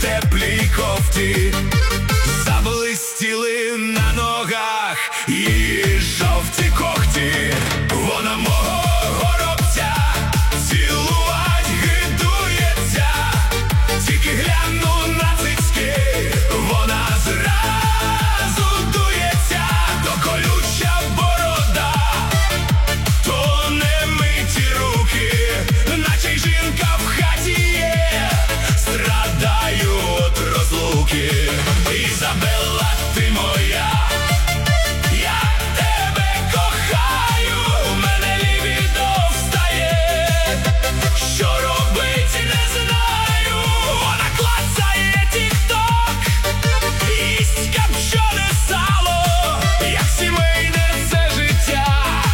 теплій кофті, заблистіли на ногах її жовті когті. Вона мого горобця цілувать гидується, тільки гляну на цицьки, вона зразу дується. То колюча борода, то немиті руки, наче й жінка в хаті є. Страдаю от розлуки. Ізабелла, ти моя, я тебе кохаю, мене лібідо встає, що робить не знаю. Вона клацає тік-ток, їсть копчене сало, як сімейне це життя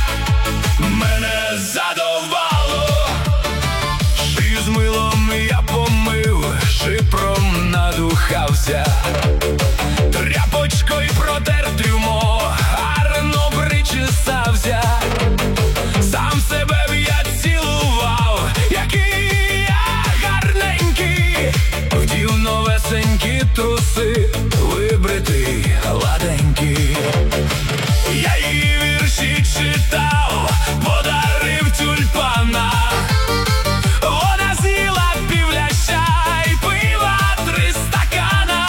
мене задовбало. Шию з милом я помив, шипром надухався, тряпочкою протер трюмо, гарно причесався. Сам себе б я цілував, який я гарненький, вдів новесенькі труси, вибритий, гладенький. Я її вірші читав, подарив тюльпана. Вона з'їла півляща й пива 3 стакана.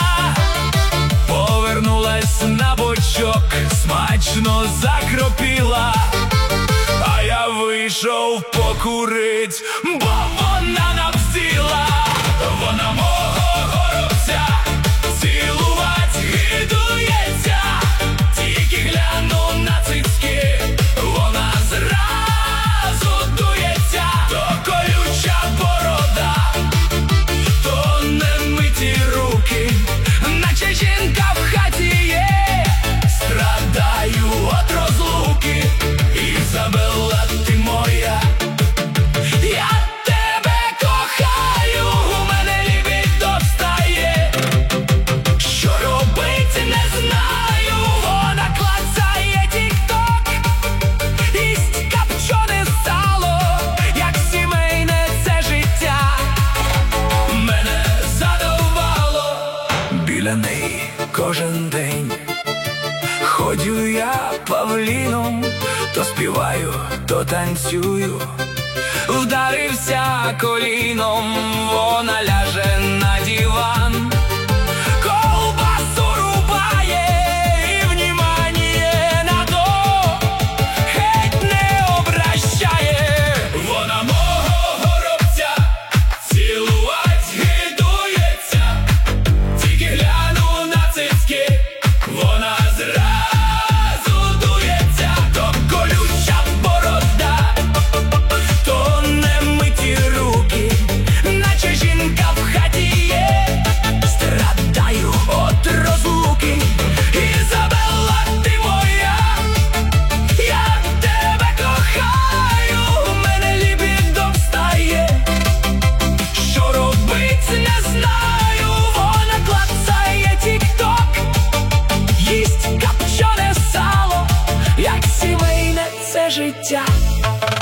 Повернулась на бочок, смачно закропіла, а я вийшов покурить, бо вона навзіла. Вона мого горобця цілувать гидується, тільки гляну на цицьки, вона зразу дується. То колюча борода, то немиті руки, наче жінка в хаті є. Страдаю от розлуки. Ізабелла, ти моя, я тебе кохаю, у мене лібідо встає, що робити не знаю. Вона клацає тік-ток, їсть копчене сало, як сімейне це життя мене задовбало. Біля неї кожен день ходю я павліном, то співаю, то танцюю. Вдарився коліном, вона ляже на диван, ковбасу рубає і внімання на то геть не обращає. Вона мого горобця цілувать гидується, тільки гляну на цицьки, вона зразу дується. То колюча борода, то немиті руки, наче жінка в хаті є. Страдаю от розлуки. Ізабелла, ти моя, я тебе кохаю, у мене лібідо встає, що робить не знаю. Вона клацає тік-ток, їсть копчене сало, як сімейне це життя